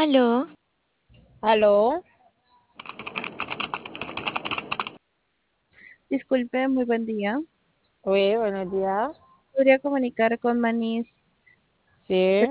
Aló, Aló, Disculpe, muy buen día. uy, buenos días. ¿Podría comunicar con Manís? Sí,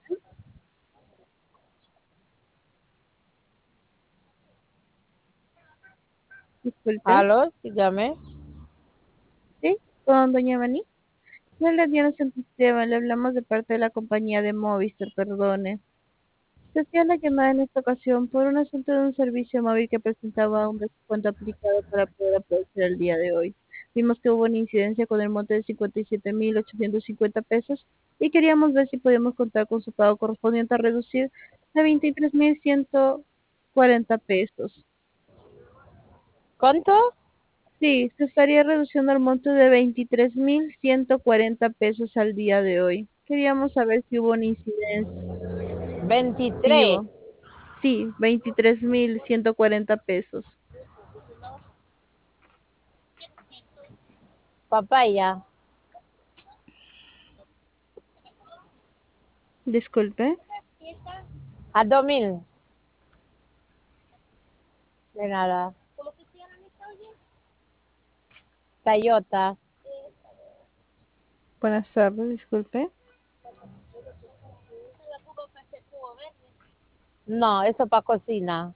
Disculpe. aló, dígame. ¿Sí? ¿Con doña Manís? No le dieron su sistema, le hablamos de parte de la compañía de Movistar, perdone. Se hacía la llamada en esta ocasión por un asunto de un servicio móvil que presentaba un descuento aplicado para poder aprovechar el día de hoy. Vimos que hubo una incidencia con el monte de 57.850 pesos y queríamos ver si podíamos contar con su pago correspondiente a reducir a 23.140 pesos. ¿Cuánto? Sí, se estaría reduciendo el monto de 23.140 pesos al día de hoy. Queríamos saber si hubo una incidencia. 23. Vivo. Sí, 23.140 pesos. Papaya, Disculpe. a 2000. De nada. Toyota. Buenas tardes, disculpe. No, eso para cocina.